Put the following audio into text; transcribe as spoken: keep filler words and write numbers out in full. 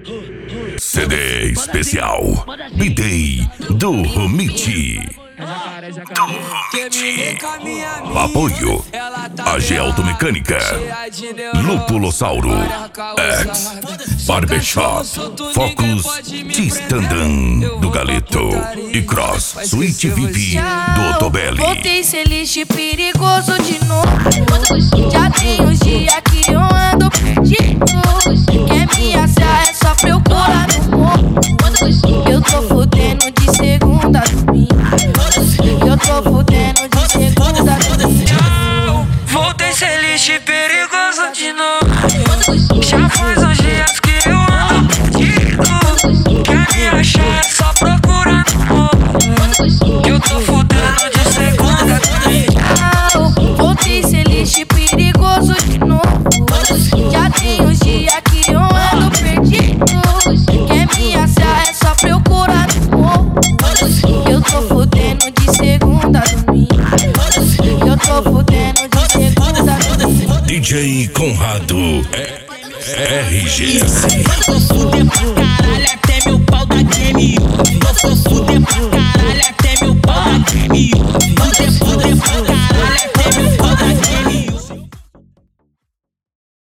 C D especial B-Day do Romit. Apoio A G Automecânica, Lupulossauro, X, Barbershop, Focus, Tistandan do Galeto e Cross Suite V I P do Otobelli. Voltei ser lixo perigoso de novo. Já tem uns dias que eu ando perdido. Quer me achar é só procurar no morro. Eu tô fudendo de segunda a domingo. Eu tô fudendo de segunda a domingo. Voltei ser lixo perigoso de novo. Já faz uns dias que eu ando perdido. Quer me achar é só procurar no morro. Eu tô fudendo de segunda a domingo. Voltei ser lixo perigoso de novo. Já tem uns dias que eu ando perdido. Quer me achar é só procurar no morro. Eu tô fudendo de segunda a domingo. Eu tô fudendo de segunda a domingo. D J Conrado R G. Eu vou fuder pra